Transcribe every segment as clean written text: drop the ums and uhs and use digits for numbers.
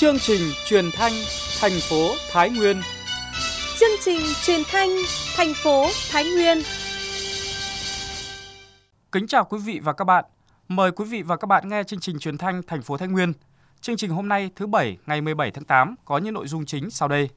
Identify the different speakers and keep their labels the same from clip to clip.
Speaker 1: Chương trình truyền thanh thành phố Thái Nguyên.
Speaker 2: Chương trình truyền thanh thành phố Thái Nguyên.
Speaker 3: Kính chào quý vị và các bạn. Mời quý vị và các bạn nghe chương trình truyền thanh thành phố Thái Nguyên. Chương trình hôm nay thứ Bảy ngày 17 tháng 8 có những nội dung chính sau đây.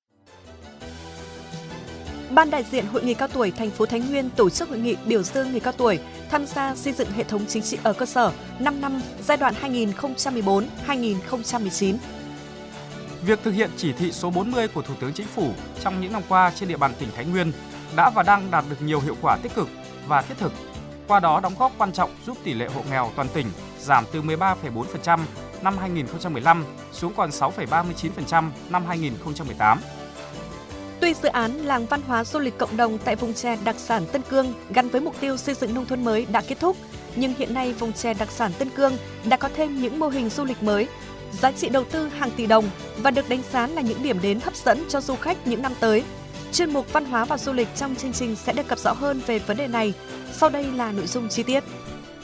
Speaker 2: Ban đại diện Hội người cao tuổi thành phố Thái Nguyên tổ chức hội nghị biểu dương người cao tuổi tham gia xây dựng hệ thống chính trị ở cơ sở 5 năm giai đoạn 2014-2019.
Speaker 3: Việc thực hiện chỉ thị số 40 của Thủ tướng Chính phủ trong những năm qua trên địa bàn tỉnh Thái Nguyên đã và đang đạt được nhiều hiệu quả tích cực và thiết thực. Qua đó đóng góp quan trọng giúp tỷ lệ hộ nghèo toàn tỉnh giảm từ 13,4% năm 2015 xuống còn 6,39% năm 2018.
Speaker 2: Tuy dự án làng văn hóa du lịch cộng đồng tại vùng chè đặc sản Tân Cương gắn với mục tiêu xây dựng nông thôn mới đã kết thúc, nhưng hiện nay vùng chè đặc sản Tân Cương đã có thêm những mô hình du lịch mới, giá trị đầu tư hàng tỷ đồng và được đánh giá là những điểm đến hấp dẫn cho du khách những năm tới. Chuyên mục Văn hóa và Du lịch trong chương trình sẽ đề cập rõ hơn về vấn đề này. Sau đây là nội dung chi tiết.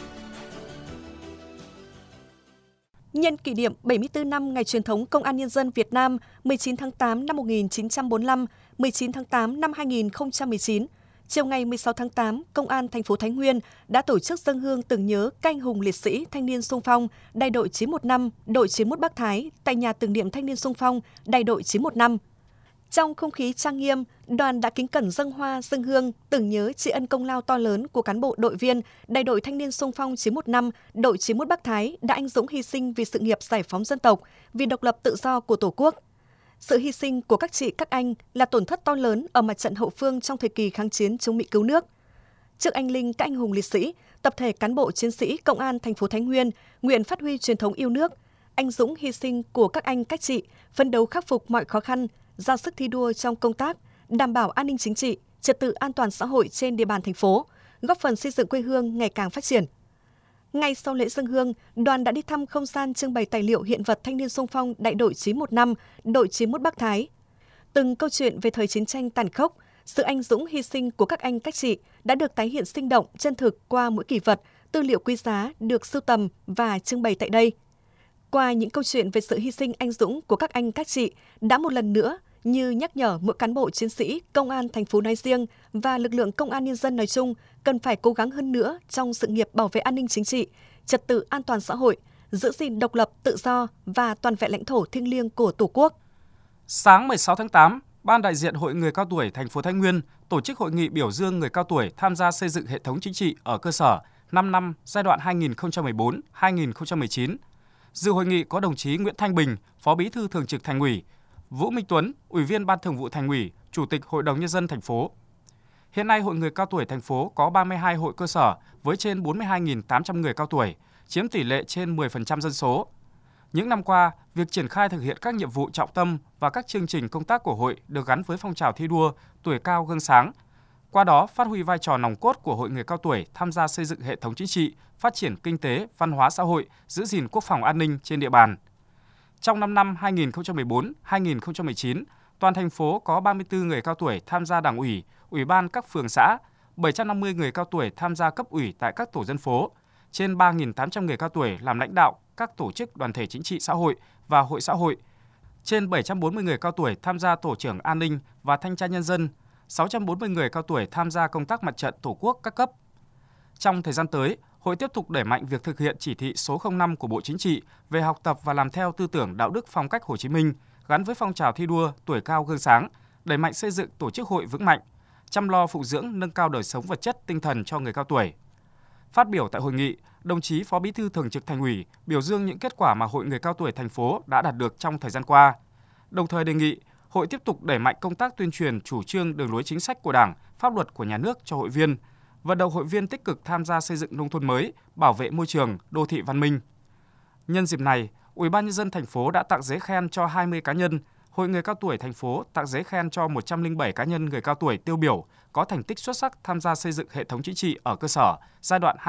Speaker 2: Nhân kỷ niệm 74 năm Ngày truyền thống Công an Nhân dân Việt Nam 19 tháng 8 năm 1945, 19 tháng 8 năm 2019, chiều ngày 16 tháng 8, Công an thành phố Thái Nguyên đã tổ chức dâng hương tưởng nhớ các anh hùng liệt sĩ thanh niên xung phong đại đội 915, đội 91 Bắc Thái tại nhà tưởng niệm thanh niên xung phong đại đội 915. Trong không khí trang nghiêm, đoàn đã kính cẩn dâng hoa, dâng hương, tưởng nhớ tri ân công lao to lớn của cán bộ đội viên đại đội thanh niên xung phong 915, đội 91 Bắc Thái đã anh dũng hy sinh vì sự nghiệp giải phóng dân tộc, vì độc lập tự do của Tổ quốc. Sự hy sinh của các chị, các anh là tổn thất to lớn ở mặt trận hậu phương trong thời kỳ kháng chiến chống Mỹ cứu nước. Trước anh linh các anh hùng liệt sĩ, tập thể cán bộ chiến sĩ Công an thành phố Thái Nguyên nguyện phát huy truyền thống yêu nước, anh dũng hy sinh của các anh, các chị, phấn đấu khắc phục mọi khó khăn, ra sức thi đua trong công tác, đảm bảo an ninh chính trị, trật tự an toàn xã hội trên địa bàn thành phố, góp phần xây dựng quê hương ngày càng phát triển. Ngay sau lễ dâng hương, đoàn đã đi thăm không gian trưng bày tài liệu hiện vật thanh niên xung phong đại đội 915, đội 91 Bắc Thái. Từng câu chuyện về thời chiến tranh tàn khốc, sự anh dũng hy sinh của các anh các chị đã được tái hiện sinh động, chân thực qua mỗi kỷ vật, tư liệu quý giá được sưu tầm và trưng bày tại đây. Qua những câu chuyện về sự hy sinh anh dũng của các anh các chị đã một lần nữa như nhắc nhở mỗi cán bộ chiến sĩ Công an thành phố nói riêng và lực lượng Công an Nhân dân nói chung cần phải cố gắng hơn nữa trong sự nghiệp bảo vệ an ninh chính trị, trật tự an toàn xã hội, giữ gìn độc lập, tự do và toàn vẹn lãnh thổ thiêng liêng của Tổ quốc.
Speaker 3: Sáng 16 tháng 8, Ban đại diện Hội người cao tuổi thành phố Thái Nguyên tổ chức hội nghị biểu dương người cao tuổi tham gia xây dựng hệ thống chính trị ở cơ sở 5 năm giai đoạn 2014-2019. Dự hội nghị có đồng chí Nguyễn Thanh Bình, Phó Bí thư Thường trực Thành ủy, Vũ Minh Tuấn, Ủy viên Ban Thường vụ Thành ủy, Chủ tịch Hội đồng Nhân dân thành phố. Hiện nay, Hội người cao tuổi thành phố có 32 hội cơ sở với trên 42.800 người cao tuổi, chiếm tỷ lệ trên 10% dân số. Những năm qua, việc triển khai thực hiện các nhiệm vụ trọng tâm và các chương trình công tác của hội được gắn với phong trào thi đua tuổi cao gương sáng. Qua đó, phát huy vai trò nòng cốt của Hội người cao tuổi tham gia xây dựng hệ thống chính trị, phát triển kinh tế, văn hóa xã hội, giữ gìn quốc phòng an ninh trên địa bàn. Trong 5 năm 2014-2019, toàn thành phố có 34 người cao tuổi tham gia Đảng ủy, Ủy ban các phường xã, 750 người cao tuổi tham gia cấp ủy tại các tổ dân phố, trên 3.800 người cao tuổi làm lãnh đạo các tổ chức đoàn thể chính trị xã hội và hội xã hội, trên 740 người cao tuổi tham gia tổ trưởng an ninh và thanh tra nhân dân, 640 người cao tuổi tham gia công tác mặt trận Tổ quốc các cấp. Trong thời gian tới, Hội tiếp tục đẩy mạnh việc thực hiện chỉ thị số 05 của Bộ Chính trị về học tập và làm theo tư tưởng đạo đức phong cách Hồ Chí Minh gắn với phong trào thi đua tuổi cao gương sáng, đẩy mạnh xây dựng tổ chức hội vững mạnh, chăm lo phụng dưỡng nâng cao đời sống vật chất tinh thần cho người cao tuổi. Phát biểu tại hội nghị, đồng chí Phó Bí thư Thường trực Thành ủy biểu dương những kết quả mà Hội người cao tuổi thành phố đã đạt được trong thời gian qua. Đồng thời đề nghị Hội tiếp tục đẩy mạnh công tác tuyên truyền chủ trương đường lối chính sách của Đảng, pháp luật của nhà nước cho hội viên, vận động hội viên tích cực tham gia xây dựng nông thôn mới, bảo vệ môi trường, đô thị văn minh. Nhân dịp này, Ủy ban Nhân dân thành phố đã tặng giấy khen cho 20 cá nhân, Hội người cao tuổi thành phố tặng giấy khen cho 107 cá nhân người cao tuổi tiêu biểu có thành tích xuất sắc tham gia xây dựng hệ thống chính trị ở cơ sở giai đoạn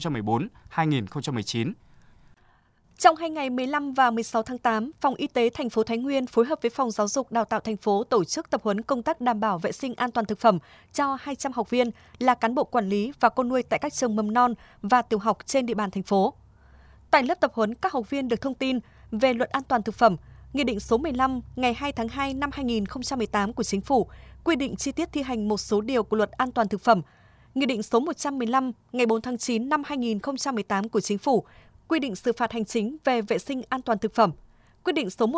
Speaker 3: 2014-2019.
Speaker 2: Trong 2 ngày 15 và 16 tháng 8, Phòng Y tế thành phố Thái Nguyên phối hợp với Phòng Giáo dục Đào tạo thành phố tổ chức tập huấn công tác đảm bảo vệ sinh an toàn thực phẩm cho 200 học viên là cán bộ quản lý và cô nuôi tại các trường mầm non và tiểu học trên địa bàn thành phố. Tại lớp tập huấn, các học viên được thông tin về luật an toàn thực phẩm, Nghị định số 15 ngày 2 tháng 2 năm 2018 của Chính phủ quy định chi tiết thi hành một số điều của Luật An toàn thực phẩm. Nghị định số 115 ngày 4 tháng 9 năm 2018 của Chính phủ quy định xử phạt hành chính về vệ sinh an toàn thực phẩm. Quyết định số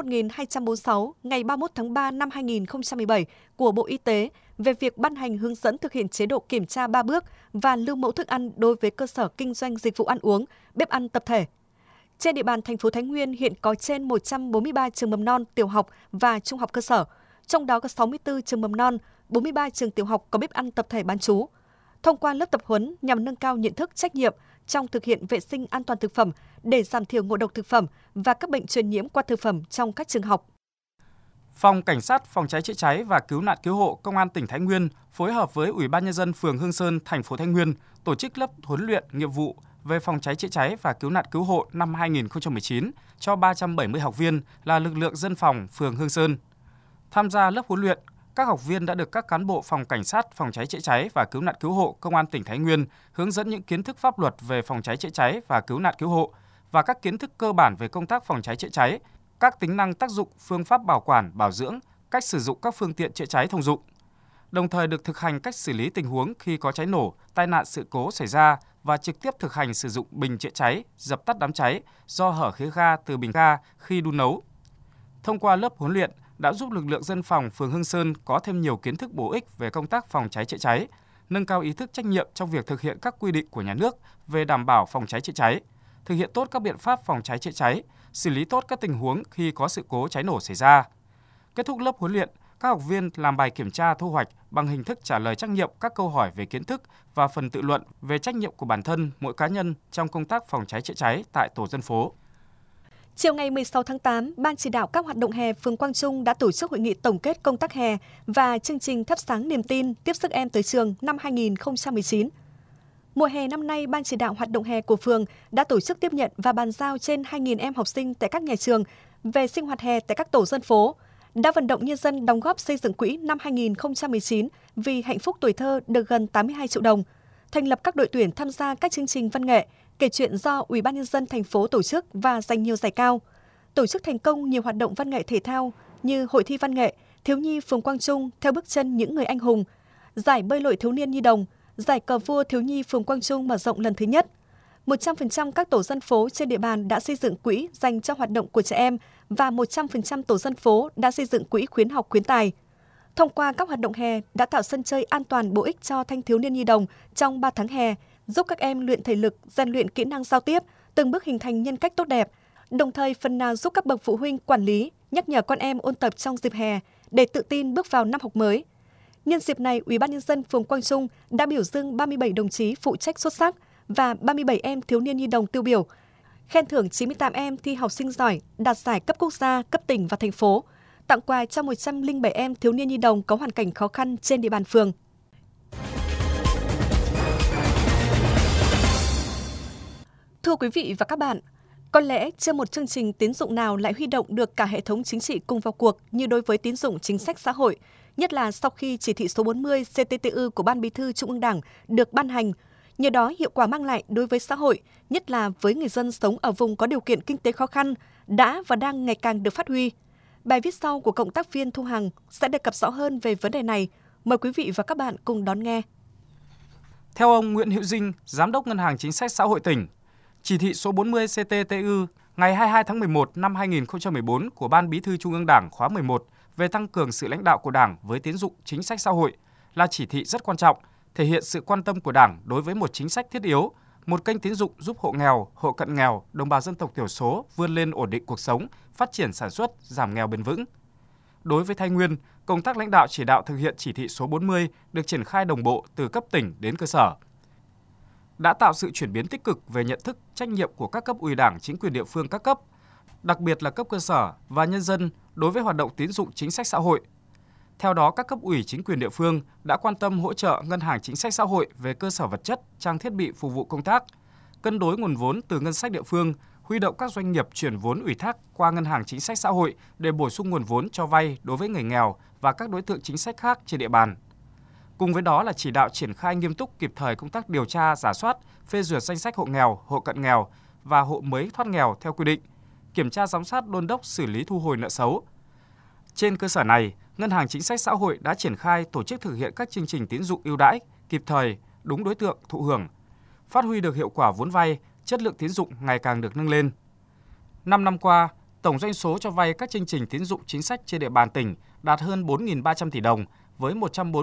Speaker 2: 1246 ngày 31 tháng 3 năm 2017 của Bộ Y tế về việc ban hành hướng dẫn thực hiện chế độ kiểm tra 3 bước và lưu mẫu thức ăn đối với cơ sở kinh doanh dịch vụ ăn uống, bếp ăn tập thể. Trên địa bàn thành phố Thái Nguyên hiện có trên 143 trường mầm non, tiểu học và trung học cơ sở, trong đó có 64 trường mầm non, 43 trường tiểu học có bếp ăn tập thể bán trú. Thông qua lớp tập huấn nhằm nâng cao nhận thức trách nhiệm trong thực hiện vệ sinh an toàn thực phẩm để giảm thiểu ngộ độc thực phẩm và các bệnh truyền nhiễm qua thực phẩm trong các trường học.
Speaker 3: Phòng Cảnh sát Phòng cháy chữa cháy và Cứu nạn Cứu hộ Công an tỉnh Thái Nguyên phối hợp với Ủy ban nhân dân phường Hương Sơn, thành phố Thái Nguyên tổ chức lớp huấn luyện nghiệp vụ về phòng cháy chữa cháy và cứu nạn cứu hộ năm 2019 cho 370 học viên là lực lượng dân phòng phường Hương Sơn. Tham gia lớp huấn luyện, các học viên đã được các cán bộ Phòng Cảnh sát Phòng cháy chữa cháy và Cứu nạn Cứu hộ Công an tỉnh Thái Nguyên hướng dẫn những kiến thức pháp luật về phòng cháy chữa cháy và cứu nạn cứu hộ và các kiến thức cơ bản về công tác phòng cháy chữa cháy, các tính năng tác dụng, phương pháp bảo quản, bảo dưỡng, cách sử dụng các phương tiện chữa cháy thông dụng. Đồng thời được thực hành cách xử lý tình huống khi có cháy nổ, tai nạn sự cố xảy ra và trực tiếp thực hành sử dụng bình chữa cháy, dập tắt đám cháy do hở khí ga từ bình ga khi đun nấu. Thông qua lớp huấn luyện đã giúp lực lượng dân phòng phường Hương Sơn có thêm nhiều kiến thức bổ ích về công tác phòng cháy chữa cháy, nâng cao ý thức trách nhiệm trong việc thực hiện các quy định của nhà nước về đảm bảo phòng cháy chữa cháy, thực hiện tốt các biện pháp phòng cháy chữa cháy, xử lý tốt các tình huống khi có sự cố cháy nổ xảy ra. Kết thúc lớp huấn luyện, các học viên làm bài kiểm tra thu hoạch bằng hình thức trả lời trắc nghiệm các câu hỏi về kiến thức và phần tự luận về trách nhiệm của bản thân mỗi cá nhân trong công tác phòng cháy chữa cháy tại tổ dân phố.
Speaker 2: Chiều ngày 16 tháng 8, Ban chỉ đạo các hoạt động hè phường Quang Trung đã tổ chức hội nghị tổng kết công tác hè và chương trình thắp sáng niềm tin tiếp sức em tới trường năm 2019. Mùa hè năm nay, Ban chỉ đạo hoạt động hè của phường đã tổ chức tiếp nhận và bàn giao trên 2.000 em học sinh tại các nhà trường về sinh hoạt hè tại các tổ dân phố, đã vận động nhân dân đóng góp xây dựng quỹ năm 2019 vì hạnh phúc tuổi thơ được gần 82 triệu đồng, thành lập các đội tuyển tham gia các chương trình văn nghệ, kể chuyện do Ủy ban nhân dân thành phố tổ chức và giành nhiều giải cao, tổ chức thành công nhiều hoạt động văn nghệ thể thao như hội thi văn nghệ thiếu nhi phường Quang Trung theo bước chân những người anh hùng, giải bơi lội thiếu niên nhi đồng, giải cờ vua thiếu nhi phường Quang Trung mở rộng lần thứ nhất. 100% các tổ dân phố trên địa bàn đã xây dựng quỹ dành cho hoạt động của trẻ em và 100% tổ dân phố đã xây dựng quỹ khuyến học khuyến tài. Thông qua các hoạt động hè đã tạo sân chơi an toàn bổ ích cho thanh thiếu niên nhi đồng trong 3 tháng hè, giúp các em luyện thể lực, rèn luyện kỹ năng giao tiếp, từng bước hình thành nhân cách tốt đẹp, đồng thời phần nào giúp các bậc phụ huynh quản lý, nhắc nhở con em ôn tập trong dịp hè để tự tin bước vào năm học mới. Nhân dịp này, Ủy ban nhân dân phường Quang Trung đã biểu dương 37 đồng chí phụ trách xuất sắc và 37 em thiếu niên nhi đồng tiêu biểu, khen thưởng 98 em thi học sinh giỏi đạt giải cấp quốc gia, cấp tỉnh và thành phố, tặng quà cho 107 em thiếu niên nhi đồng có hoàn cảnh khó khăn trên địa bàn phường. Thưa quý vị và các bạn, có lẽ chưa một chương trình tín dụng nào lại huy động được cả hệ thống chính trị cùng vào cuộc như đối với tín dụng chính sách xã hội, nhất là sau khi chỉ thị số 40 CTTU của Ban Bí thư Trung ương Đảng được ban hành. Nhờ đó, hiệu quả mang lại đối với xã hội, nhất là với người dân sống ở vùng có điều kiện kinh tế khó khăn, đã và đang ngày càng được phát huy. Bài viết sau của cộng tác viên Thu Hằng sẽ đề cập rõ hơn về vấn đề này. Mời quý vị và các bạn cùng đón nghe.
Speaker 3: Theo ông Nguyễn Hữu Dinh, Giám đốc Ngân hàng Chính sách Xã hội tỉnh, chỉ thị số 40 CTTU ngày 22 tháng 11 năm 2014 của Ban Bí thư Trung ương Đảng khóa 11 về tăng cường sự lãnh đạo của Đảng với tín dụng chính sách xã hội là chỉ thị rất quan trọng, thể hiện sự quan tâm của Đảng đối với một chính sách thiết yếu, một kênh tín dụng giúp hộ nghèo, hộ cận nghèo, đồng bào dân tộc thiểu số vươn lên ổn định cuộc sống, phát triển sản xuất, giảm nghèo bền vững. Đối với Thái Nguyên, công tác lãnh đạo chỉ đạo thực hiện chỉ thị số 40 được triển khai đồng bộ từ cấp tỉnh đến cơ sở, đã tạo sự chuyển biến tích cực về nhận thức, trách nhiệm của các cấp ủy Đảng, chính quyền địa phương các cấp, đặc biệt là cấp cơ sở và nhân dân đối với hoạt động tín dụng chính sách xã hội. Theo đó, các cấp ủy chính quyền địa phương đã quan tâm hỗ trợ Ngân hàng Chính sách Xã hội về cơ sở vật chất, trang thiết bị phục vụ công tác, cân đối nguồn vốn từ ngân sách địa phương, huy động các doanh nghiệp chuyển vốn ủy thác qua Ngân hàng Chính sách Xã hội để bổ sung nguồn vốn cho vay đối với người nghèo và các đối tượng chính sách khác trên địa bàn. Cùng với đó là chỉ đạo triển khai nghiêm túc kịp thời công tác điều tra, rà soát, phê duyệt danh sách hộ nghèo, hộ cận nghèo và hộ mới thoát nghèo theo quy định, kiểm tra giám sát đôn đốc xử lý thu hồi nợ xấu. Trên cơ sở này, Ngân hàng Chính sách Xã hội đã triển khai tổ chức thực hiện các chương trình tín dụng ưu đãi, kịp thời, đúng đối tượng thụ hưởng, phát huy được hiệu quả vốn vay, chất lượng tín dụng ngày càng được nâng lên. 5 năm qua, tổng doanh số cho vay các chương trình tín dụng chính sách trên địa bàn tỉnh đạt hơn 4.300 tỷ đồng, với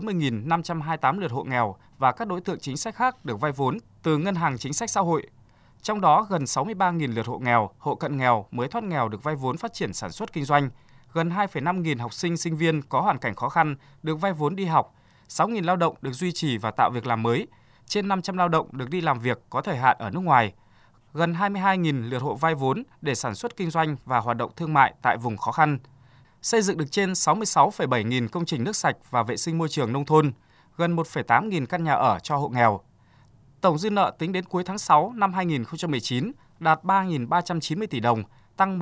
Speaker 3: 140.528 lượt hộ nghèo và các đối tượng chính sách khác được vay vốn từ Ngân hàng Chính sách Xã hội. Trong đó, gần 63.000 lượt hộ nghèo, hộ cận nghèo mới thoát nghèo được vay vốn phát triển sản xuất kinh doanh, gần 2,5 nghìn học sinh, sinh viên có hoàn cảnh khó khăn được vay vốn đi học, 6.000 lao động được duy trì và tạo việc làm mới, trên 500 lao động được đi làm việc có thời hạn ở nước ngoài, gần 22.000 lượt hộ vay vốn để sản xuất kinh doanh và hoạt động thương mại tại vùng khó khăn. Xây dựng được trên 66,7 nghìn công trình nước sạch và vệ sinh môi trường nông thôn, gần 1,8 nghìn căn nhà ở cho hộ nghèo. Tổng dư nợ tính đến cuối tháng 6 năm 2019 đạt 3.390 tỷ đồng, tăng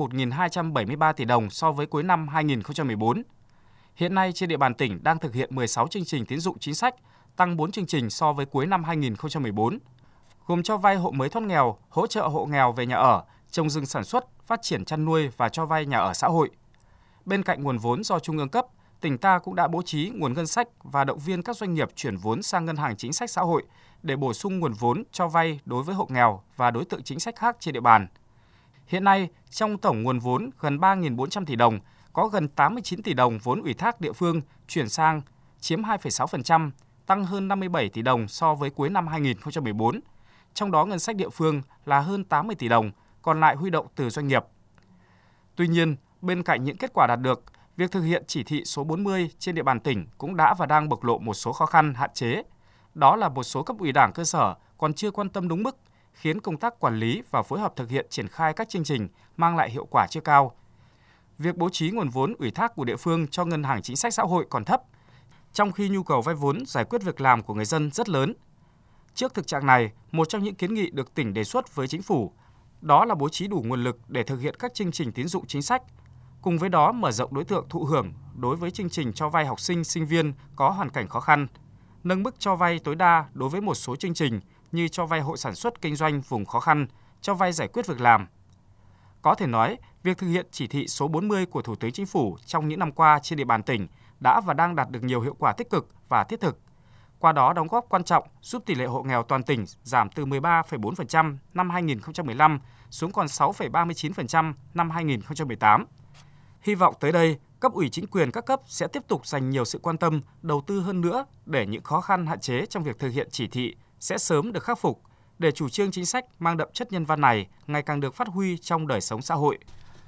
Speaker 3: 1.273 tỷ đồng so với cuối năm 2014. Hiện nay trên địa bàn tỉnh đang thực hiện 16 chương trình tín dụng chính sách, tăng 4 chương trình so với cuối năm 2014, gồm cho vay hộ mới thoát nghèo, hỗ trợ hộ nghèo về nhà ở, trồng rừng sản xuất, phát triển chăn nuôi và cho vay nhà ở xã hội. Bên cạnh nguồn vốn do Trung ương cấp, tỉnh ta cũng đã bố trí nguồn ngân sách và động viên các doanh nghiệp chuyển vốn sang Ngân hàng Chính sách Xã hội để bổ sung nguồn vốn cho vay đối với hộ nghèo và đối tượng chính sách khác trên địa bàn. Hiện nay, trong tổng nguồn vốn gần 3.400 tỷ đồng, có gần 89 tỷ đồng vốn ủy thác địa phương chuyển sang, chiếm 2,6%, tăng hơn 57 tỷ đồng so với cuối năm 2014. Trong đó ngân sách địa phương là hơn 80 tỷ đồng, còn lại huy động từ doanh nghiệp. Tuy nhiên, bên cạnh những kết quả đạt được, việc thực hiện chỉ thị số 40 trên địa bàn tỉnh cũng đã và đang bộc lộ một số khó khăn, hạn chế. Đó là một số cấp ủy Đảng cơ sở còn chưa quan tâm đúng mức, khiến công tác quản lý và phối hợp thực hiện triển khai các chương trình mang lại hiệu quả chưa cao. Việc bố trí nguồn vốn ủy thác của địa phương cho Ngân hàng Chính sách Xã hội còn thấp, trong khi nhu cầu vay vốn giải quyết việc làm của người dân rất lớn. Trước thực trạng này, một trong những kiến nghị được tỉnh đề xuất với Chính phủ đó là bố trí đủ nguồn lực để thực hiện các chương trình tín dụng chính sách. Cùng với đó, mở rộng đối tượng thụ hưởng đối với chương trình cho vay học sinh, sinh viên có hoàn cảnh khó khăn, nâng mức cho vay tối đa đối với một số chương trình như cho vay hộ sản xuất kinh doanh vùng khó khăn, cho vay giải quyết việc làm. Có thể nói, việc thực hiện chỉ thị số 40 của Thủ tướng Chính phủ trong những năm qua trên địa bàn tỉnh đã và đang đạt được nhiều hiệu quả tích cực và thiết thực. Qua đó đóng góp quan trọng giúp tỷ lệ hộ nghèo toàn tỉnh giảm từ 13,4% năm 2015 xuống còn 6,39% năm 2018. Hy vọng tới đây, cấp ủy chính quyền các cấp sẽ tiếp tục dành nhiều sự quan tâm, đầu tư hơn nữa để những khó khăn hạn chế trong việc thực hiện chỉ thị sẽ sớm được khắc phục, để chủ trương chính sách mang đậm chất nhân văn này ngày càng được phát huy trong đời sống xã hội.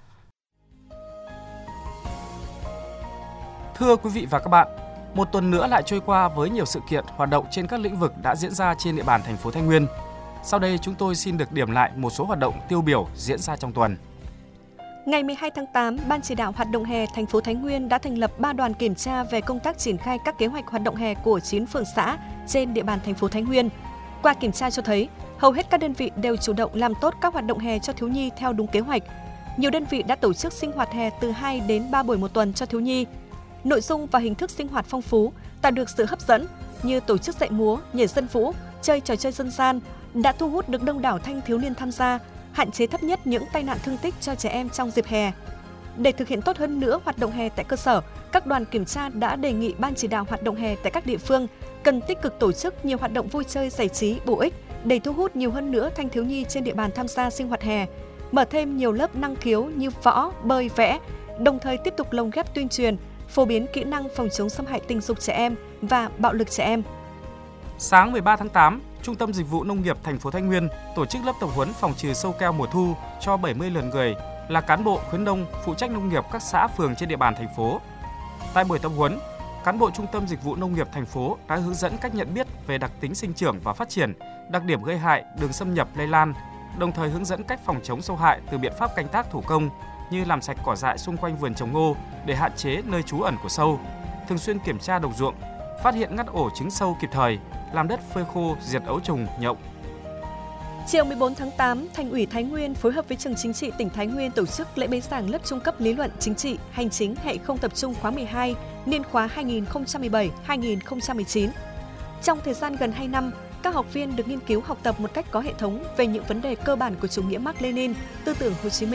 Speaker 3: Thưa quý vị và các bạn, một tuần nữa lại trôi qua với nhiều sự kiện hoạt động trên các lĩnh vực đã diễn ra trên địa bàn thành phố Thái Nguyên. Sau đây chúng tôi xin được điểm lại một số hoạt động tiêu biểu diễn ra trong tuần.
Speaker 2: Ngày 12 tháng 8, Ban chỉ đạo hoạt động hè thành phố Thái Nguyên đã thành lập 3 đoàn kiểm tra về công tác triển khai các kế hoạch hoạt động hè của 9 phường xã trên địa bàn thành phố Thái Nguyên. Qua kiểm tra cho thấy, hầu hết các đơn vị đều chủ động làm tốt các hoạt động hè cho thiếu nhi theo đúng kế hoạch. Nhiều đơn vị đã tổ chức sinh hoạt hè từ 2 đến 3 buổi một tuần cho thiếu nhi. Nội dung và hình thức sinh hoạt phong phú, tạo được sự hấp dẫn như tổ chức dạy múa, nhảy dân vũ, chơi trò chơi dân gian đã thu hút được đông đảo thanh thiếu niên tham gia, hạn chế thấp nhất những tai nạn thương tích cho trẻ em trong dịp hè. Để thực hiện tốt hơn nữa hoạt động hè tại cơ sở, các đoàn kiểm tra đã đề nghị Ban chỉ đạo hoạt động hè tại các địa phương cần tích cực tổ chức nhiều hoạt động vui chơi giải trí bổ ích để thu hút nhiều hơn nữa thanh thiếu nhi trên địa bàn tham gia sinh hoạt hè, mở thêm nhiều lớp năng khiếu như võ, bơi, vẽ, đồng thời tiếp tục lồng ghép tuyên truyền, phổ biến kỹ năng phòng chống xâm hại tình dục trẻ em và bạo lực trẻ em.
Speaker 3: Sáng 13 tháng 8, Trung tâm Dịch vụ Nông nghiệp thành phố Thái Nguyên tổ chức lớp tập huấn phòng trừ sâu keo mùa thu cho 70 lượt người là cán bộ khuyến nông phụ trách nông nghiệp các xã phường trên địa bàn thành phố. Tại buổi tập huấn, cán bộ Trung tâm Dịch vụ Nông nghiệp thành phố đã hướng dẫn cách nhận biết về đặc tính sinh trưởng và phát triển, đặc điểm gây hại, đường xâm nhập lây lan, đồng thời hướng dẫn cách phòng chống sâu hại từ biện pháp canh tác thủ công như làm sạch cỏ dại xung quanh vườn trồng ngô để hạn chế nơi trú ẩn của sâu, thường xuyên kiểm tra đồng ruộng, phát hiện ngắt ổ trứng sâu kịp thời, làm đất phơi khô, diệt ấu trùng, nhộng.
Speaker 2: Chiều 14 tháng 8, Thành ủy Thái Nguyên phối hợp với Trường Chính trị tỉnh Thái Nguyên tổ chức lễ bế giảng lớp trung cấp lý luận chính trị, hành chính hệ không tập trung khóa 12, niên khóa 2017-2019. Trong thời gian gần 2 năm, các học viên được nghiên cứu học tập một cách có hệ thống về những vấn đề cơ bản của chủ nghĩa Mác Lênin, tư tưởng Hồ Chí Minh,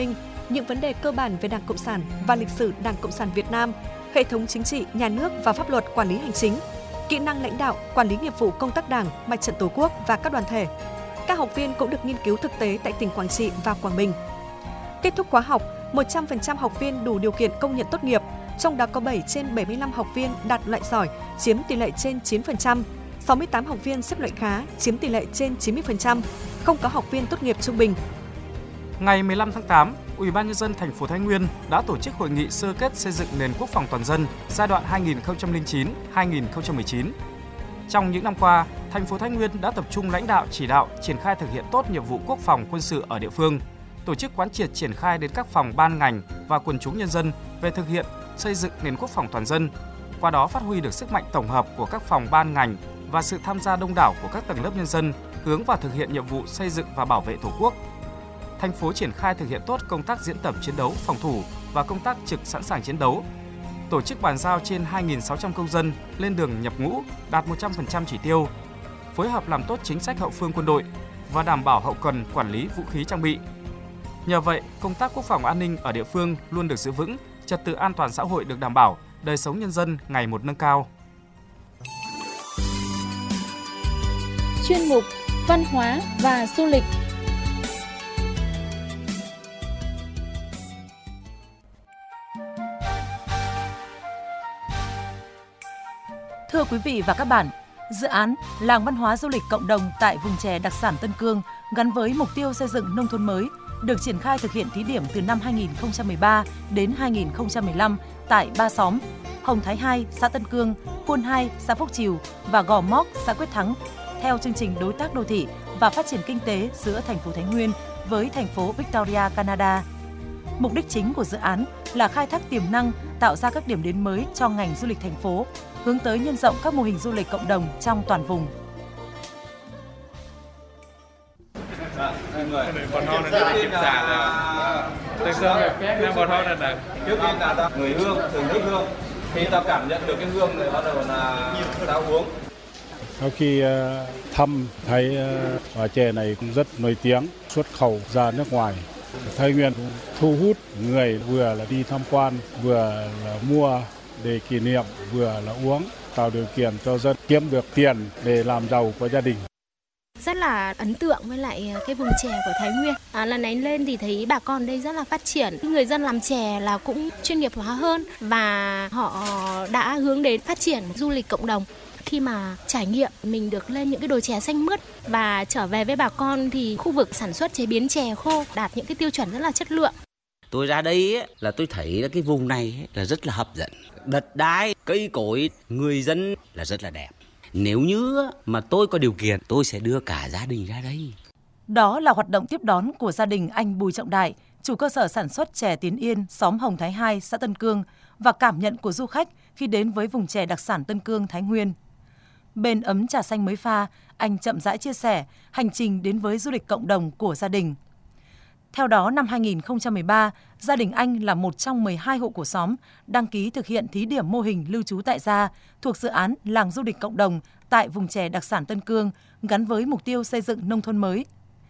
Speaker 2: những vấn đề cơ bản về Đảng Cộng sản và lịch sử Đảng Cộng sản Việt Nam, hệ thống chính trị, nhà nước và pháp luật quản lý hành chính, kỹ năng lãnh đạo, quản lý nghiệp vụ công tác Đảng, Mặt trận Tổ quốc và các đoàn thể. Các học viên cũng được nghiên cứu thực tế tại tỉnh Quảng Trị và Quảng Bình. Kết thúc khóa học, 100% học viên đủ điều kiện công nhận tốt nghiệp, trong đó có 7 trên 75 học viên đạt loại giỏi, chiếm tỷ lệ trên 9%, 68 học viên xếp loại khá, chiếm tỷ lệ trên 90%, không có học viên tốt nghiệp trung bình.
Speaker 3: Ngày 15 tháng 8, Ủy ban nhân dân thành phố Thái Nguyên đã tổ chức hội nghị sơ kết xây dựng nền quốc phòng toàn dân giai đoạn 2009-2019. Trong những năm qua, thành phố Thái Nguyên đã tập trung lãnh đạo chỉ đạo triển khai thực hiện tốt nhiệm vụ quốc phòng quân sự ở địa phương, tổ chức quán triệt triển khai đến các phòng ban ngành và quần chúng nhân dân về thực hiện xây dựng nền quốc phòng toàn dân. Qua đó phát huy được sức mạnh tổng hợp của các phòng ban ngành và sự tham gia đông đảo của các tầng lớp nhân dân hướng vào thực hiện nhiệm vụ xây dựng và bảo vệ Tổ quốc. Thành phố triển khai thực hiện tốt công tác diễn tập chiến đấu, phòng thủ và công tác trực sẵn sàng chiến đấu. Tổ chức bàn giao trên 2.600 công dân lên đường nhập ngũ đạt 100% chỉ tiêu. Phối hợp làm tốt chính sách hậu phương quân đội và đảm bảo hậu cần quản lý vũ khí trang bị. Nhờ vậy, công tác quốc phòng an ninh ở địa phương luôn được giữ vững, trật tự an toàn xã hội được đảm bảo, đời sống nhân dân ngày một nâng cao.
Speaker 4: Chuyên mục Văn hóa và du lịch.
Speaker 5: Thưa quý vị và các bạn, dự án Làng văn hóa du lịch cộng đồng tại vùng chè đặc sản Tân Cương gắn với mục tiêu xây dựng nông thôn mới được triển khai thực hiện thí điểm từ năm 2013 đến 2015 tại 3 xóm: Hồng Thái 2, xã Tân Cương, Khuôn 2, xã Phúc Trìu và Gò Móc, xã Quyết Thắng, theo chương trình đối tác đô thị và phát triển kinh tế giữa thành phố Thái Nguyên với thành phố Victoria, Canada. Mục đích chính của dự án là khai thác tiềm năng, tạo ra các điểm đến mới cho ngành du lịch thành phố, hướng tới nhân rộng các mô hình du lịch cộng đồng trong toàn vùng.
Speaker 6: Người hương, thưởng thức hương. Khi ta cảm nhận được cái hương thì bắt đầu là ta uống.
Speaker 7: Sau khi thăm thấy quả chè này cũng rất nổi tiếng, xuất khẩu ra nước ngoài. Thái Nguyên thu hút người vừa là đi tham quan, vừa là mua để kỷ niệm, vừa là uống, tạo điều kiện cho dân kiếm được tiền để làm giàu của gia đình.
Speaker 8: Rất là ấn tượng với lại cái vùng chè của Thái Nguyên. Lần này lên thì thấy bà con đây rất là phát triển. Người dân làm chè là cũng chuyên nghiệp hóa hơn và họ đã hướng đến phát triển du lịch cộng đồng. Khi mà trải nghiệm mình được lên những cái đồi chè xanh mướt và trở về với bà con thì khu vực sản xuất chế biến chè khô đạt những cái tiêu chuẩn rất là chất lượng.
Speaker 9: Tôi ra đây là tôi thấy cái vùng này là rất là hấp dẫn. Đất đai, cây cối, người dân là rất là đẹp. Nếu như mà tôi có điều kiện, tôi sẽ đưa cả gia đình ra đây.
Speaker 5: Đó là hoạt động tiếp đón của gia đình anh Bùi Trọng Đại, chủ cơ sở sản xuất chè Tiến Yên, xóm Hồng Thái 2, xã Tân Cương, và cảm nhận của du khách khi đến với vùng chè đặc sản Tân Cương, Thái Nguyên. Bên ấm trà xanh mới pha, anh chậm rãi chia sẻ hành trình đến với du lịch cộng đồng của gia đình. Theo đó, năm 2013, gia đình anh là một trong 12 hộ của xóm đăng ký thực hiện thí điểm mô hình lưu trú tại gia thuộc dự án Làng du lịch cộng đồng tại vùng chè đặc sản Tân Cương gắn với mục tiêu xây dựng nông thôn mới.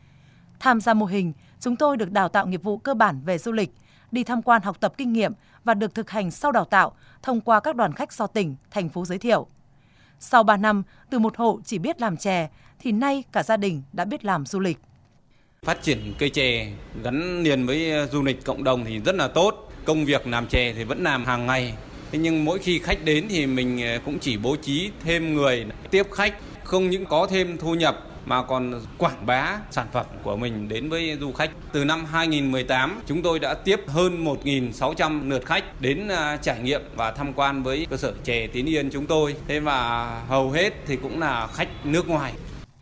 Speaker 5: Tham gia mô hình, chúng tôi được đào tạo nghiệp vụ cơ bản về du lịch, đi tham quan học tập kinh nghiệm và được thực hành sau đào tạo thông qua các đoàn khách do tỉnh, thành phố giới thiệu. Sau 3 năm, từ một hộ chỉ biết làm chè, thì nay cả gia đình đã biết làm du lịch.
Speaker 10: Phát triển cây chè gắn liền với du lịch cộng đồng thì rất là tốt. Công việc làm chè thì vẫn làm hàng ngày. Thế nhưng mỗi khi khách đến thì mình cũng chỉ bố trí thêm người tiếp khách, không những có thêm thu nhập mà còn quảng bá sản phẩm của mình đến với du khách. Từ năm 2018, chúng tôi đã tiếp hơn 1.600 lượt khách đến trải nghiệm và tham quan với cơ sở chè Tiến Yên chúng tôi. Thế và hầu hết thì cũng là khách nước ngoài.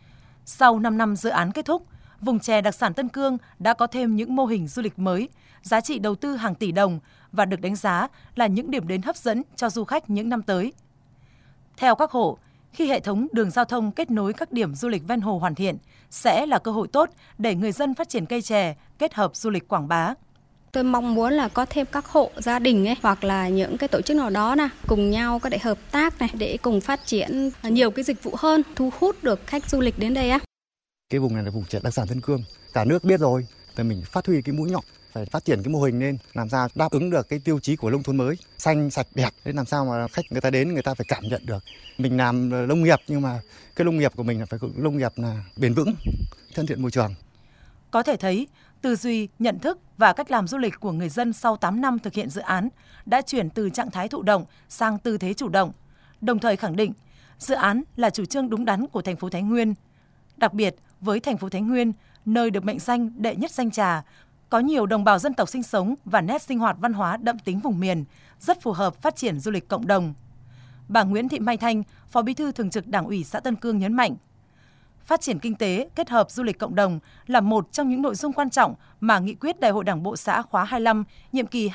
Speaker 5: Sau 5 năm dự án kết thúc, vùng chè đặc sản Tân Cương đã có thêm những mô hình du lịch mới, giá trị đầu tư hàng tỷ đồng và được đánh giá là những điểm đến hấp dẫn cho du khách những năm tới. Theo các hộ, khi hệ thống đường giao thông kết nối các điểm du lịch ven hồ hoàn thiện, sẽ là cơ hội tốt để người dân phát triển cây chè kết hợp du lịch quảng bá.
Speaker 11: Tôi mong muốn là có thêm các hộ gia đình hoặc là những cái tổ chức nào đó cùng nhau có thể hợp tác để cùng phát triển nhiều cái dịch vụ hơn, thu hút được khách du lịch đến đây.
Speaker 12: Cái vùng này là vùng chè đặc sản Tân Cương, cả nước biết rồi, thì mình phát huy cái mũi nhọn, phải phát triển cái mô hình lên làm sao đáp ứng được cái tiêu chí của nông thôn mới, xanh sạch đẹp, để làm sao mà khách người ta đến người ta phải cảm nhận được. Mình làm nông nghiệp nhưng mà cái nông nghiệp của mình là phải nông nghiệp là bền vững, thân thiện môi trường.
Speaker 5: Có thể thấy, tư duy, nhận thức và cách làm du lịch của người dân sau 8 năm thực hiện dự án đã chuyển từ trạng thái thụ động sang tư thế chủ động, đồng thời khẳng định dự án là chủ trương đúng đắn của thành phố Thái Nguyên. Đặc biệt, với thành phố Thái Nguyên, nơi được mệnh danh đệ nhất danh trà, có nhiều đồng bào dân tộc sinh sống và nét sinh hoạt văn hóa đậm tính vùng miền, rất phù hợp phát triển du lịch cộng đồng. Bà Nguyễn Thị Mai Thanh, Phó Bí thư Thường trực Đảng ủy xã Tân Cương nhấn mạnh, phát triển kinh tế kết hợp du lịch cộng đồng là một trong những nội dung quan trọng mà nghị quyết Đại hội Đảng bộ xã khóa 25, nhiệm kỳ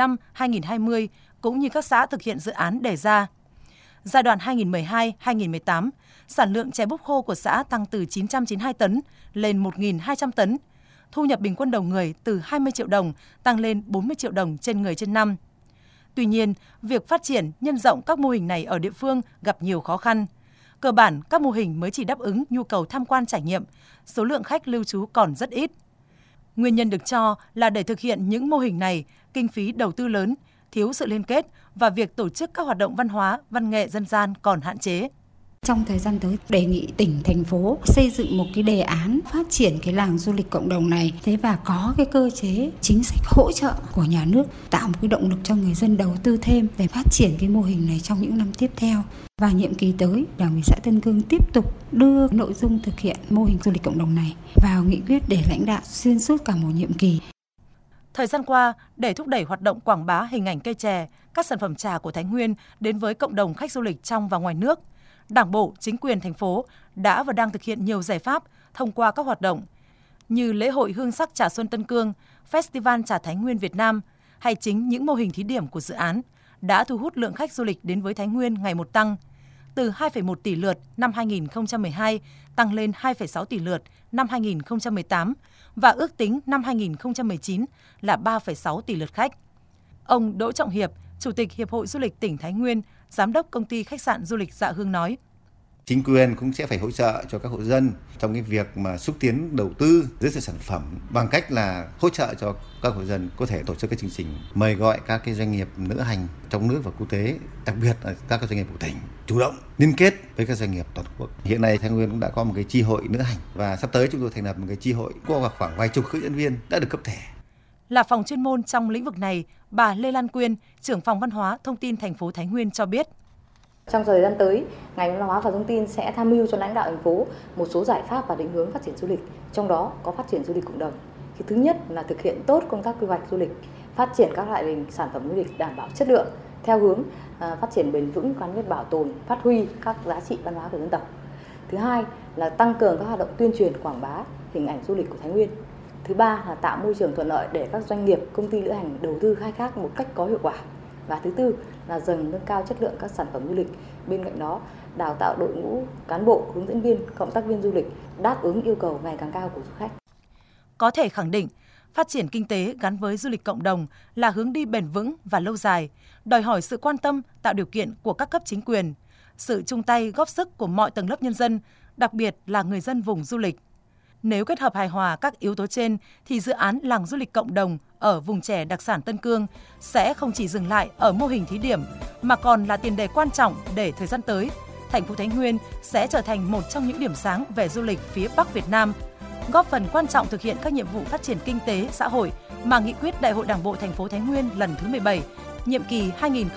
Speaker 5: 2015-2020 cũng như các xã thực hiện dự án đề ra. Giai đoạn 2012-2018, sản lượng chè búp khô của xã tăng từ 992 tấn lên 1.200 tấn, thu nhập bình quân đầu người từ 20 triệu đồng tăng lên 40 triệu đồng trên người trên năm. Tuy nhiên, việc phát triển, nhân rộng các mô hình này ở địa phương gặp nhiều khó khăn. Cơ bản, các mô hình mới chỉ đáp ứng nhu cầu tham quan trải nghiệm, số lượng khách lưu trú còn rất ít. Nguyên nhân được cho là để thực hiện những mô hình này, kinh phí đầu tư lớn, thiếu sự liên kết và việc tổ chức các hoạt động văn hóa, văn nghệ dân gian còn hạn chế.
Speaker 13: Trong thời gian tới, đề nghị tỉnh, thành phố xây dựng một cái đề án phát triển cái làng du lịch cộng đồng này, và có cái cơ chế chính sách hỗ trợ của nhà nước, tạo một cái động lực cho người dân đầu tư thêm để phát triển cái mô hình này trong những năm tiếp theo. Và nhiệm kỳ tới, Đảng ủy xã Tân Cương tiếp tục đưa nội dung thực hiện mô hình du lịch cộng đồng này vào nghị quyết để lãnh đạo xuyên suốt cả một nhiệm kỳ.
Speaker 5: Thời gian qua, để thúc đẩy hoạt động quảng bá hình ảnh cây chè, các sản phẩm trà của Thái Nguyên đến với cộng đồng khách du lịch trong và ngoài nước, Đảng bộ, chính quyền thành phố đã và đang thực hiện nhiều giải pháp thông qua các hoạt động như lễ hội hương sắc trà xuân Tân Cương, Festival trà Thái Nguyên Việt Nam hay chính những mô hình thí điểm của dự án đã thu hút lượng khách du lịch đến với Thái Nguyên ngày một tăng, từ 2,1 tỷ lượt năm 2012 tăng lên 2,6 tỷ lượt năm 2018 và ước tính năm 2019 là 3,6 tỷ lượt khách. Ông Đỗ Trọng Hiệp, Chủ tịch Hiệp hội Du lịch tỉnh Thái Nguyên, Giám đốc Công ty Khách sạn Du lịch Dạ Hương nói.
Speaker 14: Chính quyền cũng sẽ phải hỗ trợ cho các hộ dân trong cái việc mà xúc tiến đầu tư giới thiệu sản phẩm bằng cách là hỗ trợ cho các hộ dân có thể tổ chức các chương trình mời gọi các cái doanh nghiệp lữ hành trong nước và quốc tế, đặc biệt là các doanh nghiệp của tỉnh chủ động liên kết với các doanh nghiệp toàn quốc. Hiện nay Thái Nguyên cũng đã có một cái chi hội lữ hành và sắp tới chúng tôi thành lập một cái chi hội có khoảng vài chục hướng dẫn viên đã được cấp thẻ.
Speaker 5: Là phòng chuyên môn trong lĩnh vực này, bà Lê Lan Quyên, trưởng phòng văn hóa thông tin thành phố Thái Nguyên cho biết.
Speaker 15: Trong thời gian tới, ngành văn hóa và thông tin sẽ tham mưu cho lãnh đạo thành phố một số giải pháp và định hướng phát triển du lịch, trong đó có phát triển du lịch cộng đồng. Thứ nhất là thực hiện tốt công tác quy hoạch du lịch, phát triển các loại hình sản phẩm du lịch đảm bảo chất lượng theo hướng phát triển bền vững gắn với bảo tồn, phát huy các giá trị văn hóa của dân tộc. Thứ hai là tăng cường các hoạt động tuyên truyền quảng bá hình ảnh du lịch của Thái Nguyên. Thứ ba là tạo môi trường thuận lợi để các doanh nghiệp, công ty lữ hành đầu tư khai thác một cách có hiệu quả. Và thứ tư là dần nâng cao chất lượng các sản phẩm du lịch. Bên cạnh đó, đào tạo đội ngũ cán bộ, hướng dẫn viên, cộng tác viên du lịch đáp ứng yêu cầu ngày càng cao của du khách.
Speaker 5: Có thể khẳng định, phát triển kinh tế gắn với du lịch cộng đồng là hướng đi bền vững và lâu dài, đòi hỏi sự quan tâm, tạo điều kiện của các cấp chính quyền, sự chung tay góp sức của mọi tầng lớp nhân dân, đặc biệt là người dân vùng du lịch. Nếu kết hợp hài hòa các yếu tố trên thì dự án làng du lịch cộng đồng ở vùng chè đặc sản Tân Cương sẽ không chỉ dừng lại ở mô hình thí điểm mà còn là tiền đề quan trọng để thời gian tới, thành phố Thái Nguyên sẽ trở thành một trong những điểm sáng về du lịch phía Bắc Việt Nam, góp phần quan trọng thực hiện các nhiệm vụ phát triển kinh tế, xã hội mà nghị quyết Đại hội Đảng bộ thành phố Thái Nguyên lần thứ 17, nhiệm kỳ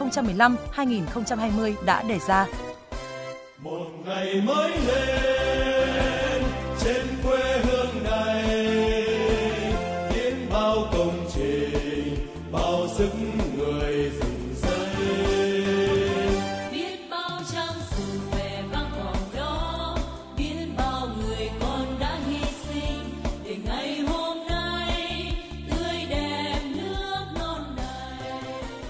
Speaker 5: 2015-2020 đã đề ra.
Speaker 16: Một ngày mới lên trên quê hương này, tiến bao công trình, bao sức người rừng rây.
Speaker 17: Biết bao trang sử vẻ vang vọng đó, biết bao người con đã hy sinh để ngày hôm nay tươi đẹp nước non này.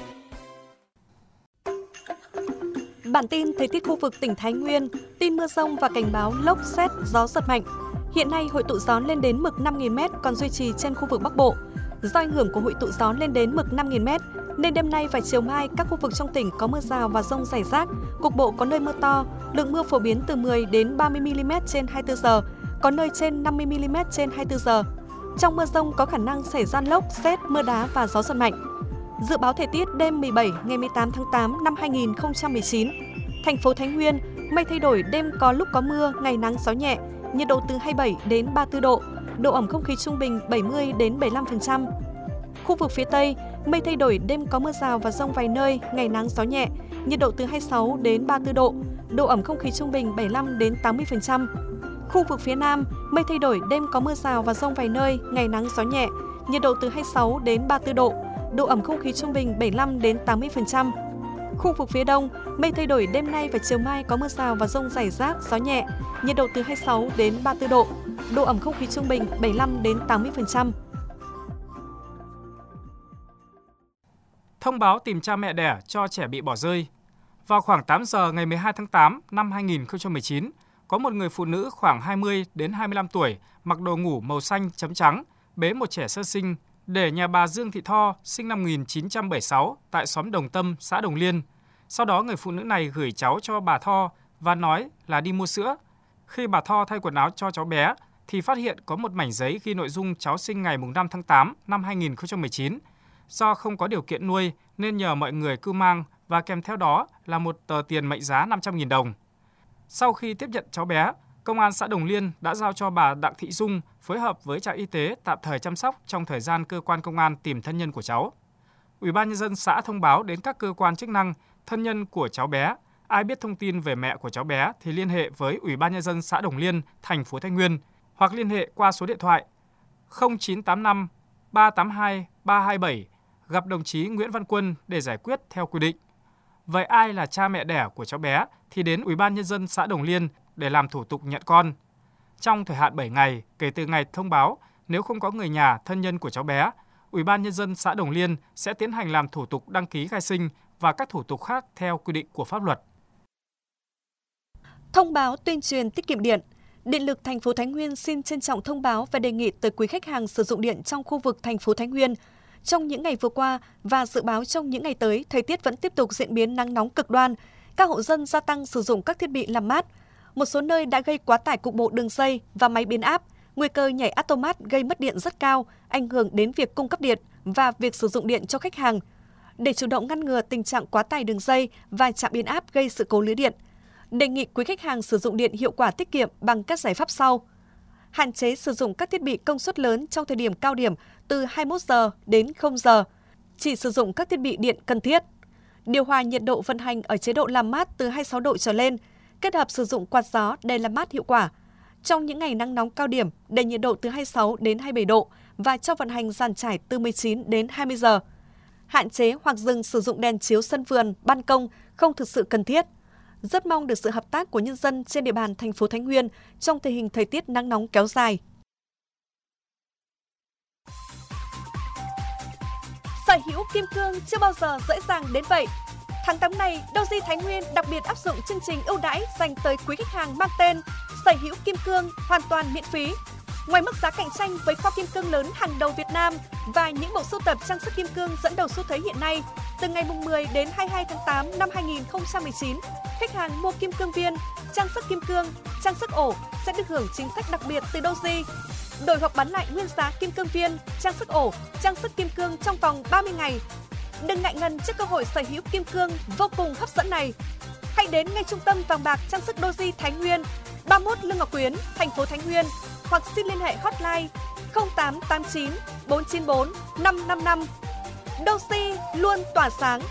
Speaker 2: Bản tin thời tiết khu vực tỉnh Thái Nguyên, tin mưa rông và cảnh báo lốc sét, gió giật mạnh. Hiện nay hội tụ gió lên đến mực 5.000m còn duy trì trên khu vực Bắc Bộ. Do ảnh hưởng của hội tụ gió lên đến mực 5.000m nên đêm nay và chiều mai các khu vực trong tỉnh có mưa rào và dông rải rác, cục bộ có nơi mưa to, lượng mưa phổ biến từ 10 đến 30 mm trên 24 giờ, có nơi trên 50 mm trên 24 giờ. Trong mưa dông có khả năng xảy ra lốc, sét, mưa đá và gió giật mạnh. Dự báo thời tiết đêm 17 ngày 18 tháng 8 năm 2019. Thành phố Thái Nguyên, mây thay đổi, đêm có lúc có mưa, ngày nắng gió nhẹ, nhiệt độ từ 27 đến 34 độ, độ ẩm không khí trung bình 70 đến 75%. Khu vực phía Tây, mây thay đổi, đêm có mưa rào và dông vài nơi, ngày nắng gió nhẹ, nhiệt độ từ 26 đến 34 độ, độ ẩm không khí trung bình 75 đến 80%. Khu vực phía Nam, mây thay đổi, đêm có mưa rào và dông vài nơi, ngày nắng gió nhẹ, nhiệt độ từ 26 đến 34 độ, độ ẩm không khí trung bình 75 đến 80%. Khu vực phía Đông, mây thay đổi, đêm nay và chiều mai có mưa rào và dông rải rác, gió nhẹ, nhiệt độ từ 26 đến 34 độ, độ ẩm không khí trung bình 75 đến 80%.
Speaker 3: Thông báo tìm cha mẹ đẻ cho trẻ bị bỏ rơi. Vào khoảng 8 giờ ngày 12 tháng 8 năm 2019, có một người phụ nữ khoảng 20 đến 25 tuổi mặc đồ ngủ màu xanh chấm trắng, bế một trẻ sơ sinh để nhà bà Dương Thị Tho, sinh năm 1976, tại xóm Đồng Tâm, xã Đồng Liên. Sau đó người phụ nữ này gửi cháu cho bà Tho và nói là đi mua sữa. Khi bà Tho thay quần áo cho cháu bé, thì phát hiện có một mảnh giấy ghi nội dung cháu sinh ngày 5 tháng 8 năm 2019. Do không có điều kiện nuôi nên nhờ mọi người cưu mang và kèm theo đó là một tờ tiền mệnh giá 500.000 đồng. Sau khi tiếp nhận cháu bé, Công an xã Đồng Liên đã giao cho bà Đặng Thị Dung phối hợp với trạm y tế tạm thời chăm sóc trong thời gian cơ quan công an tìm thân nhân của cháu. Ủy ban nhân dân xã thông báo đến các cơ quan chức năng, thân nhân của cháu bé, ai biết thông tin về mẹ của cháu bé thì liên hệ với Ủy ban nhân dân xã Đồng Liên, thành phố Thái Nguyên hoặc liên hệ qua số điện thoại 0985 382 327 gặp đồng chí Nguyễn Văn Quân để giải quyết theo quy định. Vậy ai là cha mẹ đẻ của cháu bé thì đến Ủy ban nhân dân xã Đồng Liên để làm thủ tục nhận con. Trong thời hạn 7 ngày kể từ ngày thông báo, nếu không có người nhà, thân nhân của cháu bé, Ủy ban nhân dân xã Đồng Liên sẽ tiến hành làm thủ tục đăng ký khai sinh và các thủ tục khác theo quy định của pháp luật.
Speaker 2: Thông báo tuyên truyền tiết kiệm điện. Điện lực thành phố Thái Nguyên xin trân trọng thông báo và đề nghị tới quý khách hàng sử dụng điện trong khu vực thành phố Thái Nguyên. Trong những ngày vừa qua và dự báo trong những ngày tới, thời tiết vẫn tiếp tục diễn biến nắng nóng cực đoan. Các hộ dân gia tăng sử dụng các thiết bị làm mát. Một số nơi đã gây quá tải cục bộ đường dây và máy biến áp. Nguy cơ nhảy atomat gây mất điện rất cao, ảnh hưởng đến việc cung cấp điện và việc sử dụng điện cho khách hàng. Để chủ động ngăn ngừa tình trạng quá tải đường dây và trạm biến áp gây sự cố lưới điện, đề nghị quý khách hàng sử dụng điện hiệu quả tiết kiệm bằng các giải pháp sau. Hạn chế sử dụng các thiết bị công suất lớn trong thời điểm cao điểm từ 21 giờ đến 0 giờ. Chỉ sử dụng các thiết bị điện cần thiết. Điều hòa nhiệt độ vận hành ở chế độ làm mát từ 26 độ trở lên, kết hợp sử dụng quạt gió để làm mát hiệu quả. Trong những ngày nắng nóng cao điểm, để nhiệt độ từ 26 đến 27 độ và cho vận hành dàn trải từ 19 đến 20 giờ. Hạn chế hoặc dừng sử dụng đèn chiếu sân vườn, ban công không thực sự cần thiết. Rất mong được sự hợp tác của nhân dân trên địa bàn thành phố Thái Nguyên trong tình hình thời tiết nắng nóng kéo dài. Sở hữu kim cương chưa bao giờ dễ dàng đến vậy. Tháng 8 này, Doji Thái Nguyên đặc biệt áp dụng chương trình ưu đãi dành tới quý khách hàng mang tên Sở hữu kim cương hoàn toàn miễn phí. Ngoài mức giá cạnh tranh với kho kim cương lớn hàng đầu Việt Nam và những bộ sưu tập trang sức kim cương dẫn đầu xu thế hiện nay, từ ngày 10 đến 22 tháng 8 năm 2019, khách hàng mua kim cương viên, trang sức kim cương, trang sức ổ sẽ được hưởng chính sách đặc biệt từ Doji. Đổi hoặc bán lại nguyên giá kim cương viên, trang sức ổ, trang sức kim cương trong vòng 30 ngày. Đừng ngại ngần trước cơ hội sở hữu kim cương vô cùng hấp dẫn này. Hãy đến ngay trung tâm vàng bạc trang sức Doji Thái Nguyên, 31 Lương Ngọc Quyến, thành phố Thái Nguyên, hoặc xin liên hệ hotline 0889 494 555. Doji luôn tỏa sáng.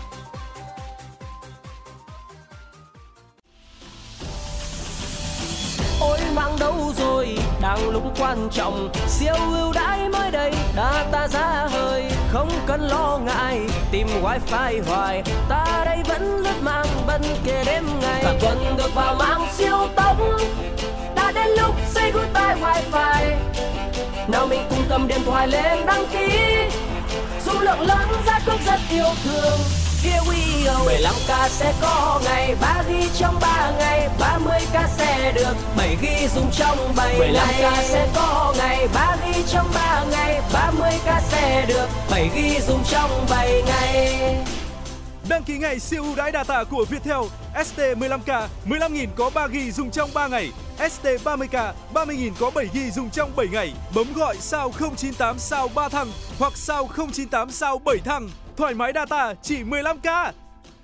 Speaker 18: Ôi mang đâu rồi, đang lúc quan trọng, siêu ưu đãi mới đây, data giá hơi, không cần lo ngại, tìm wifi hoài, ta đây vẫn lướt mạng bận kề đêm ngày. Cả tuần được vào mạng siêu tốc, đã đến lúc say goodbye wifi. Nào mình cùng cầm điện thoại lên đăng ký, số lượng lớn giá cước rất yêu thương. Here we go, 15k sẽ có ngày, 3GB trong 3 ngày, 30k sẽ được 7GB dùng trong 7 ngày. 15k sẽ có ngày, 3GB trong 3 ngày, 30k sẽ được 7GB dùng trong 7 ngày.
Speaker 19: Đăng ký ngay siêu ưu đãi data của Viettel. ST 15K 15.000 có 3GB dùng trong 3 ngày. ST 30K 30.000 có 7GB dùng trong 7 ngày. Bấm gọi sao 098 sao 3 thằng hoặc sao 098 sao 7 thằng. Thoải mái data chỉ 15K.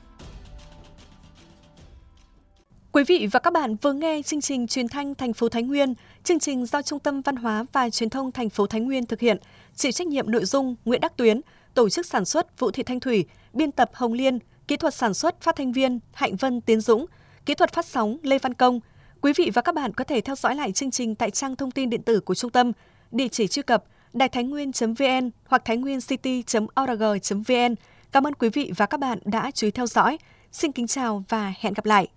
Speaker 2: Quý vị và các bạn vừa nghe chương trình truyền thanh thành phố Thái Nguyên. Chương trình do Trung tâm Văn hóa và Truyền thông thành phố Thái Nguyên thực hiện. Chịu trách nhiệm nội dung Nguyễn Đắc Tuyến, tổ chức sản xuất Vũ Thị Thanh Thủy, biên tập Hồng Liên, kỹ thuật sản xuất phát thanh viên Hạnh Vân Tiến Dũng, kỹ thuật phát sóng Lê Văn Công. Quý vị và các bạn có thể theo dõi lại chương trình tại trang thông tin điện tử của trung tâm, địa chỉ truy cập đàitháinguyen.vn hoặc thainguyencity.org.vn. Cảm ơn quý vị và các bạn đã chú ý theo dõi. Xin kính chào và hẹn gặp lại.